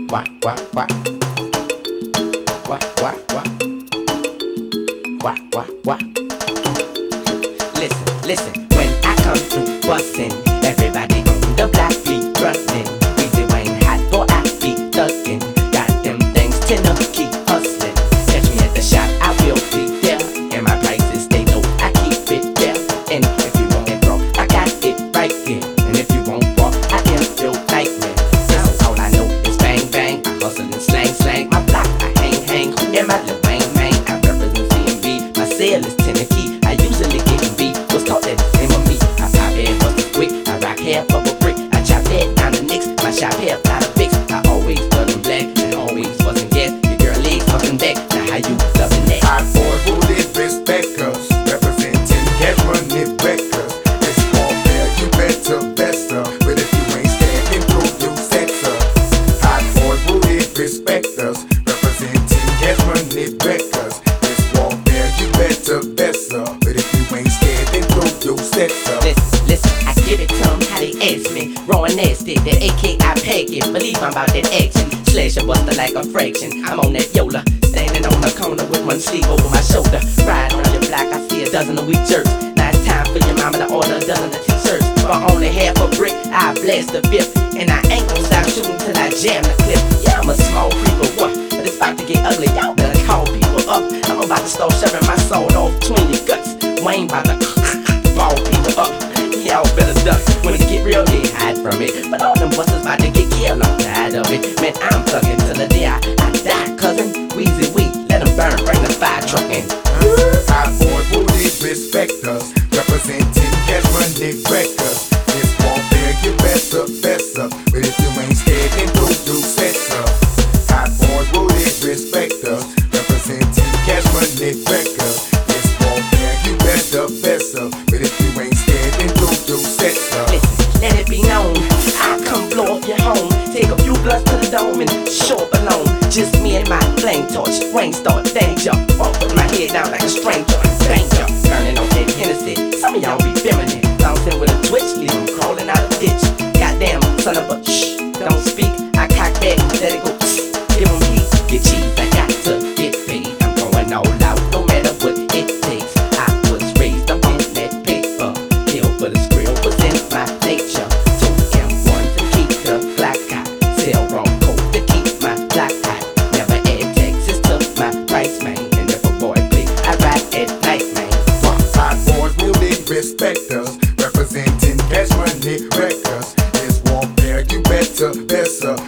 Wah, wah, wah. Wah, wah, wah. Wah, wah, wah. Listen, when I come through bustin', everybody on the block be thrustin'. Weezy Wayne hot, boy, I be thuggin'. Got them things to know, keep hustlin'. Catch me at the shop, I will be there. And my prices stay low, I keep it there. And if you want it raw, I got it right here. And if you want raw, I am your nightmare. Listen, all I know is bang, bang. I hustle and slang. My block, I hang. Who am I, Lil Wayne, man? I represent CMB. My cell is Tennessee. I usually get in B. Was taught that same of me. I pop head, bust it quick. I rock half of a brick. I chop head down the nicks. My shop half out of fix. I always loving black and always wasn't gas. Your girl legs fucking back. Now how you loving that? Hot boys who live respect us, representing cash money records. It's warfare, you better best up. But if you ain't scared, then prove you sex up. Hot boys who live respect us, representing cash money records. It's warfare, you better best up. But if you ain't scared, then prove you sex up. Listen, I give it to them how they ask me. Raw and nasty, that AK I pack it. Believe I'm about that action. Slash a buster like a fraction. I'm on that Yola, standing on the corner with one sleeve over my shoulder. Ride on your block, I see a dozen of weak jerks. Now it's time for your mama to order a dozen of t-shirts. For only half a brick, I blast the fifth. And I ain't gon' stop shooting till I jam the clip. Yeah, I'm a small creeper, what? But it's about to get ugly, y'all better call people up. I'm about to start shoving my soul off between your guts. Wayne about to ball people up. Y'all better duck. When it get real, they hide from it. But all them busters about to get killed, I'm tired of it. Man, I'm thuggin' till the day I die, cousin. Weezy Wee, let them burn, bring the fire truck in. Hot boys who live respect us, representing cash money records. It's warfare, you better best up. But if you ain't scared, then prove you sex up. Hot boys who live respect us, representing cash money records. It's warfare, you better best up. But if you ain't scared, then prove you sex up. Listen, let it be known, I come blow up your home. Take a few blunts to the dome and show up alone. Just me and my flame torch. Wayne start danger. Walk with my head down like a stranger. Danger, burning on that Hennessy. Some of y'all be feminine, bouncing with a twitch, leave them crawling out of ditch. Goddamn, son of a shh, don't speak. I cock back, let it go. Give them heat, get cheese. I got to get paid. I'm going all out, no matter what it takes. I was raised up on that paper. Kill for the skrill was in my nature. Told M1 to keep the black hot. Sell wrong coat to keep my black hot. Never add taxes to my price, man. And if a boy play, I ride at night, man. Hot boys will live respect us, representing cash money records. It's warfare, you better best up.